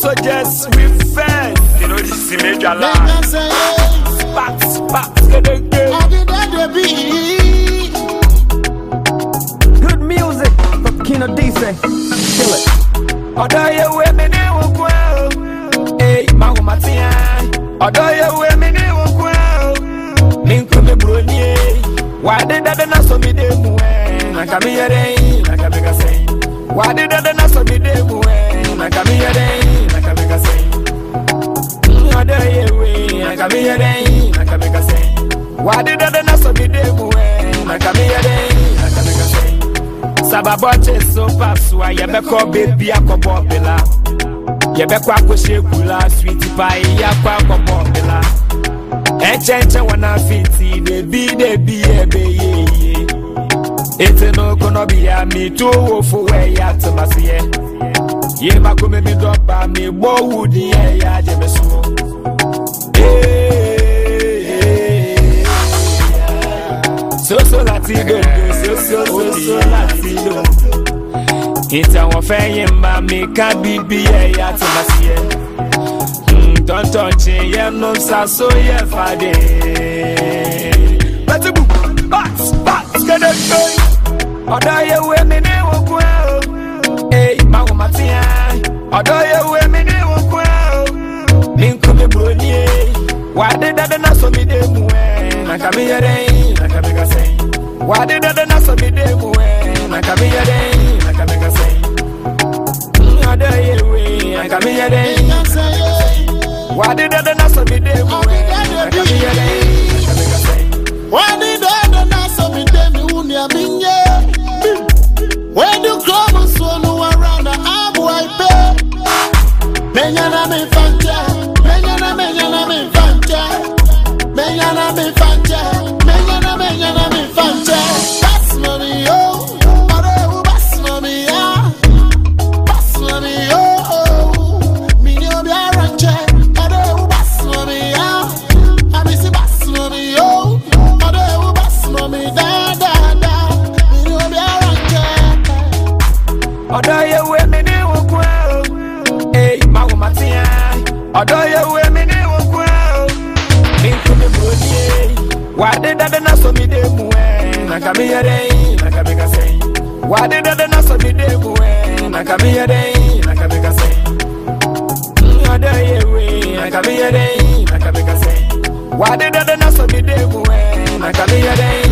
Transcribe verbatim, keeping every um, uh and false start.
so just refresh. You know this is major line. Sparks, sparks, get it, get Good music from Kino D C. Kill it. Odo ye we me ne wo kwa. Hey, ma wo matia. Odo ye we me ne wo kwa. Ninku me broni. Why did that na so me demu eh? Na kami yere, na kami ka say. Why did that na so me demu eh? Na kami yere, na kami ka say. Odo ye we, na kami yere, na kami ka say. Why did that na so me demu eh? Na kami yere, na kami ka say. Sababoche so paswa yebeko baby akobo bela. Yebeko akoshe kula sweet pie yakwa akobo bela. Eche eche wana fiti baby baby ebe ye ye. Ete no kono biya mi to wo fo we ya tomasiye. Ye makome mi dopa mi bo wudi ye ya jemeso. So so latido, so so so so latido. Ita wo fe yimba mi ka bibi ye ya tomasiye. Don't touch it, yeah, no so yeah, fade. Let's go, bats, bats, get it going. Odo ye we me ne wo kwa. Hey, ma wo matia. Odo ye we me ne wo kwa. Ninku me broni. Why did that na so me demu eh? Na kami yere, na kami ka say. Why did that na so me demu eh? Na kami yere, na kami ka say. Odo ye we, na kami yere. Why did that not so be there? Why did that not so be there? When you come and swallow around the arm, I pay. Menyana me fanja, menyana menyana me fanja, menyana me fanja, menyana menyana me fanja. That's money, oh, oh, that's money, ah, that's money, oh. Odo ye we me ne wo kwa. Hey, ma wo matia. Odo ye we me ne wo kwa. Ninku me brodi. Why did that na so me demu eh? Na kami yere, na kami ka say. Why did that na so me demu eh? Na kami yere, na kami ka say. Odo ye we, na kami yere, na kami ka say. Why did that na so me demu eh? Na kami yere.